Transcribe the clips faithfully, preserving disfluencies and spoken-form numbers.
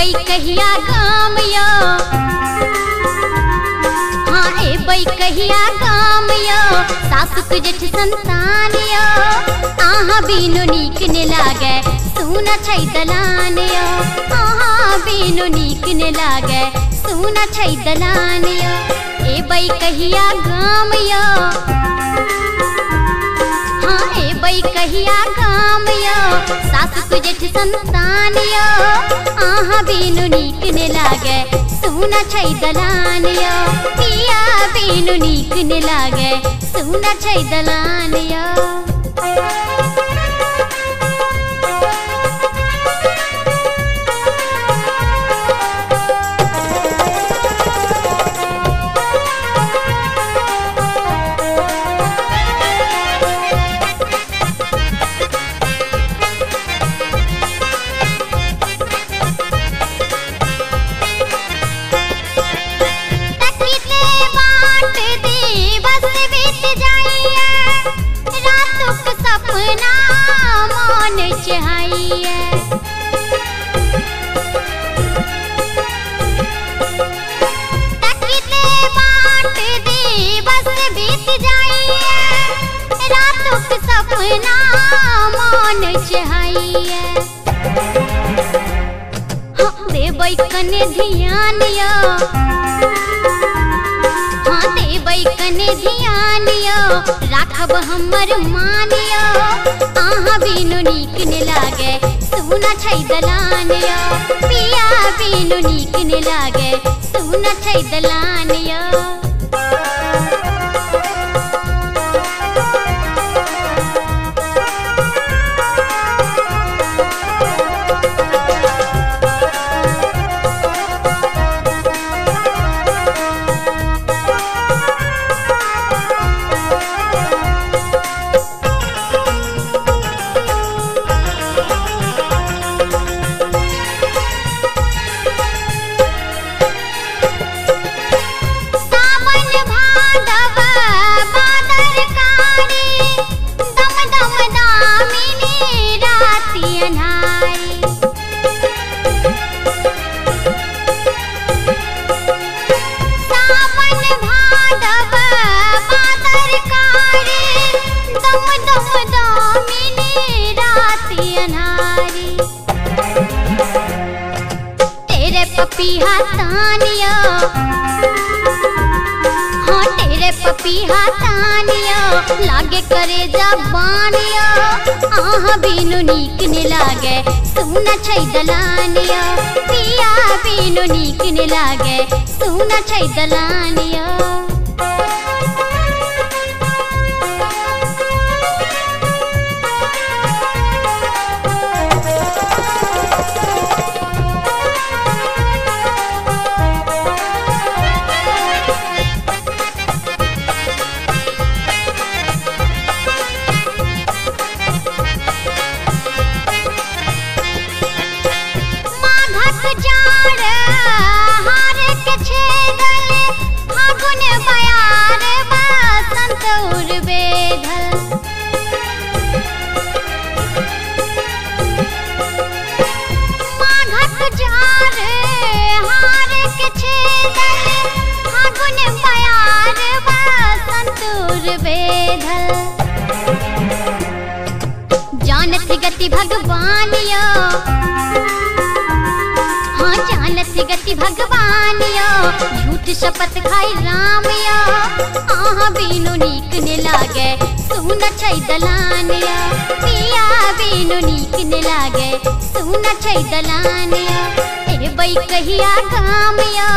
एबै कहिया गाम यो, हाँ एबै कहिया गाम यो, सासुक जेठ संतान यो, आहा बिनु नीक ने लागे सुना छै दलान यो, आहा बिनु नीक ने लागे सुना छै दलान यो। एबै कहिया गाम यो, हाँ एबै कहिया गाम यो, सासुक जेठ संतान यो, आहा बिनु नीक ने लागे सुना छै दलान यो, पिया बिनु नीक ने लागे सुना छै दलान यो। देबै कने ध्यान यो, हाँ देबै कने ध्यान यो, राखब हमर मान यो, आहा बिनु नीक ने लागे सुना छै दलान यो, पिया बिनु नीक ने लागे सुना छै दलान यो। पपीहा तानियो, हाँ तेरे पपीहा तानियो, लागे करे जबानियो, आहा बिनु नीक ने लागे सुना छै दलान यो, पिया बिनु नीक ने लागे सुना छै दलान यो। जानत गति भगवान यो, हाँ जानत गति भगवान यो, झूठ शपथ खाई राम यो, आहा बिनु नीक ने लागे सुना छै दलान यो, पिया बिनु नीक ने लागे सुना छै दलान यो। एबै कहिया गाम यो,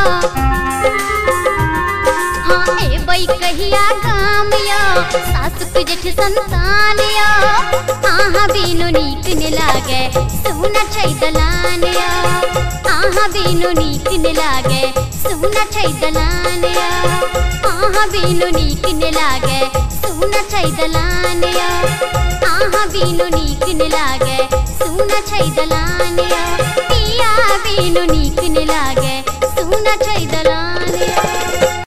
हाँ एबै कहिया गाम यो, सासुक जेठ संतान यो, आहा बिनु नीक ने लागे सुना छै दलान यो, आहा बिनु नीक ने लागे सुना छै दलान यो, आहा बिनु नीक ने लागे सुना छै दलान यो, आहा बिनु नीक ने लागे सुना छै दलान।